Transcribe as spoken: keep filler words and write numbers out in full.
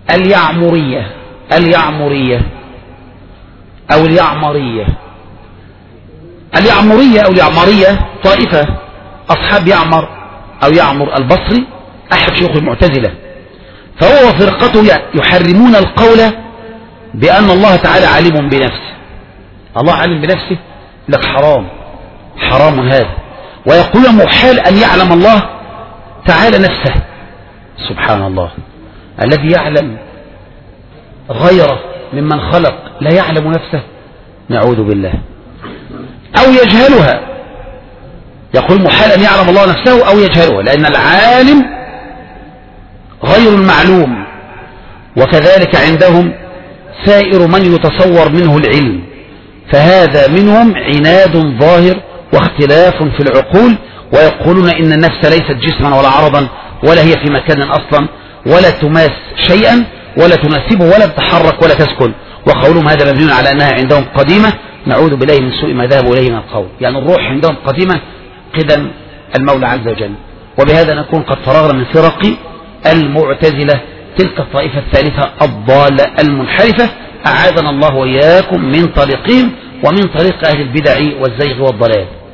اليعمرية اليعمرية أو اليعمرية. اليعمرية أو اليعمرية طائفة أصحاب يعمر أو يعمر البصري أحد شيوخ المعتزلة، فهو وفرقته يحرمون القول بأن الله تعالى عليم بنفسه. الله عليم بنفسه لك حرام حرام هذا، ويقول محال أن يعلم الله تعالى نفسه. سبحان الله، الذي يعلم غيره ممن خلق لا يعلم نفسه، نعوذ بالله. أو يجهلها، يقول محال أن يعلم الله نفسه أو يجهلها، لأن العالم غير المعلوم، وكذلك عندهم سائر من يتصور منه العلم، فهذا منهم عناد ظاهر واختلاف في العقول، ويقولون إن النفس ليست جسما ولا عرضا ولا هي في مكان أصلا ولا تماس شيئا ولا تناسبه ولا تتحرك ولا تسكن، وقولهم هذا مبني على أنها عندهم قديمة، نعوذ بالله من سوء ما ذهبوا إليه من القول، يعني الروح عندهم قديمة قدم المولى عز وجل. وبهذا نكون قد فرغنا من فرق المعتزلة، تلك الطائفة الثالثة الضالة المنحرفة، أعاذنا الله وإياكم من طريقهم ومن طريق أهل البدع والزيغ والضلال.